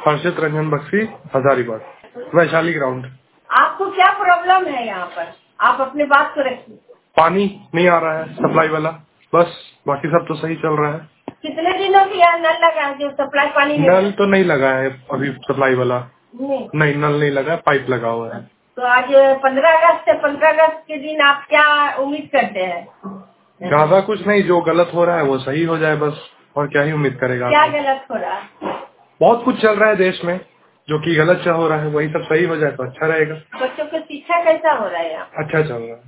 हर्षित Ranjan Bakshi, Hazaribagh, Vaishali ground. आपको क्या problem है यहाँ पर? आप अपनी बात को रखिए। पानी नहीं आ रहा है सप्लाई वाला, बस बाकी सब तो सही चल रहा है। कितने दिनों से यहाँ नल लगा है जो सप्लाई पानी नहीं? नल तो नहीं लगा है अभी सप्लाई वाला। नहीं नल नहीं लगा, पाइप लगा हुआ है। तो आज 15 अगस्त है, 15 अगस्त के दिन आप क्या उम्मीद करते हैं? ज्यादा कुछ नहीं, जो गलत हो रहा है वो सही हो जाए बस, और क्या ही उम्मीद करेगा। क्या गलत हो रहा है? बहुत कुछ चल रहा है देश में जो कि गलत हो रहा है, वही सब सही हो जाए तो अच्छा रहेगा। बच्चों की शिक्षा कैसा हो रहा है यहाँ? अच्छा चल रहा है।